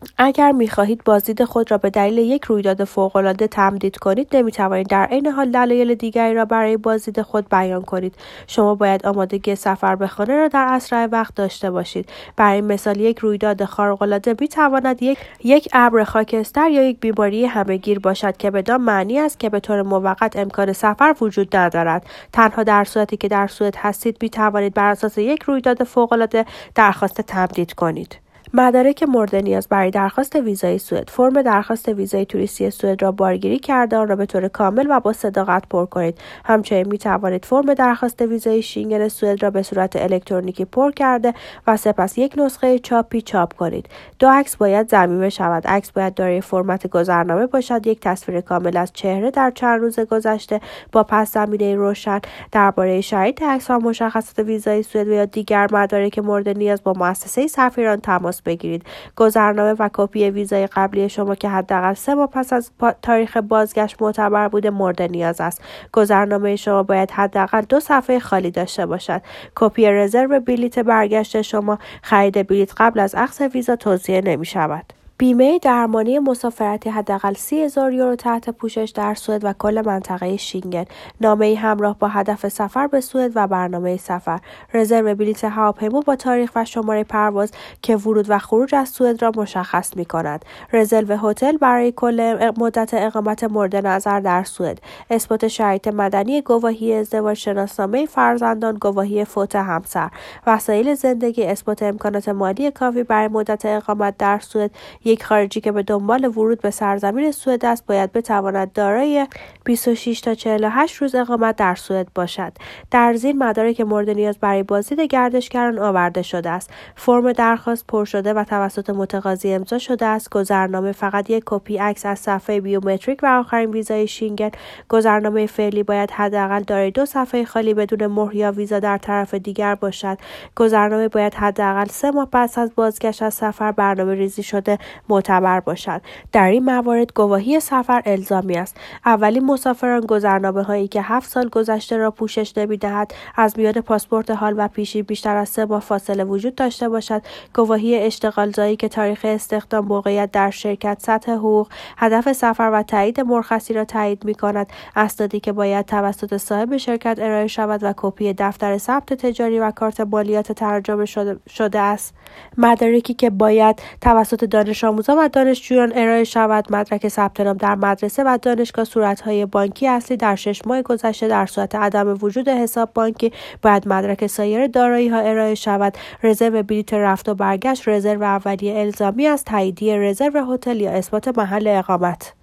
اگر می‌خواهید بازدید خود را به دلیل یک رویداد فوق‌العاده تمدید کنید، نمی‌توانید در عین حال دلایل دیگری را برای بازدید خود بیان کنید. شما باید آمادگی سفر به خانه را در اسرع وقت داشته باشید. برای مثال، یک رویداد خارق‌العاده می‌تواند یک ابر خاکستر یا یک بیماری همه‌گیر باشد که بدان معنی است که به طور موقت امکان سفر وجود ندارد. تنها در صورتی که در سوئد هستید می‌توانید بر اساس یک رویداد فوق‌العاده درخواست تمدید کنید. مدارک مورد نیاز برای درخواست ویزای سوئد: فرم درخواست ویزای توریستی سوئد را بارگیری کرده آن را به طور کامل و با صداقت پر کنید. همچنین می توانید فرم درخواست ویزای شینگن سوئد را به صورت الکترونیکی پر کرده و سپس یک نسخه چاپی چاپ کنید. 2 عکس باید ضمیمه شود. عکس باید دارای فرمت گذرنامه باشد. یک تصویر کامل از چهره در چند روز گذشته با پس زمینه روشن. درباره شرایط عکس و مشخصات ویزای سوئد و یا دیگر مدارک مورد نیاز با مؤسسه سفیران تماس بگیرید. گذرنامه و کپی ویزای قبلی شما که حداقل 3 ماه پس از تاریخ بازگشت معتبر بوده مورد نیاز است. گذرنامه شما باید حداقل 2 صفحه خالی داشته باشد. کپی رزرو بلیط برگشت شما. خرید بلیط قبل از اخذ ویزا توصیه نمی‌شود. بیمه درمانی مسافرتی حداقل 30,000 یورو تحت پوشش در سوئد و کل منطقه شینگن. نامه‌ای همراه با هدف سفر به سوئد و برنامه سفر. رزرو بلیط هواپیما با تاریخ و شماره پرواز که ورود و خروج از سوئد را مشخص می‌کند. رزرو هتل برای کل مدت اقامت مورد نظر در سوئد. اثبات شرایط مدنی، گواهی ازدواج، شناسنامه فرزندان، گواهی فوت همسر. وسایل زندگی: اثبات امکانات مالی کافی برای مدت اقامت در سوئد. یک خارجی که به دنبال ورود به سرزمین سوئد است باید بتواند دارای 26 تا 48 روز اقامت در سوئد باشد. در زیر مدارک مورد نیاز برای بازدید گردشگران آورده شده است. فرم درخواست پر شده و توسط متقاضی امضا شده است. گذرنامه: فقط یک کپی عکس از صفحه بیومتریک و آخرین ویزای شینگن. گذرنامه فعلی باید حداقل دارای 2 صفحه خالی بدون مهر یا ویزا در طرف دیگر باشد. گذرنامه باید حداقل 3 ماه پس از بازگشت از سفر برنامه‌ریزی شده معتبر باشد. در این موارد گواهی سفر الزامی است. اولین مسافران گذرنامه‌هایی که 7 سال گذشته را پوشش نمی‌دهد، از میان پاسپورت حال و پیشین بیشتر از 3 ماه فاصله وجود داشته باشد، گواهی اشتغالزایی که تاریخ استخدام، موقعیت در شرکت، سطح حقوق، هدف سفر و تایید مرخصی را تایید می‌کند، اسنادی که باید توسط صاحب شرکت ارائه شود و کپی دفتر ثبت تجاری و کارت مالیات ترجمه شده است، مدارکی که باید توسط دانش آموزان و دانشجویان ارائه شود، مدرک ثبت نام در مدرسه و دانشگاه، صورت‌های بانکی اصلی در 6 ماه گذشته. در صورت عدم وجود حساب بانکی باید مدرک سایر دارایی‌ها ارائه شود. رزرو بلیط رفت و برگشت: رزرو اولیه الزامی است. تاییدیه رزرو هتل یا اثبات محل اقامت.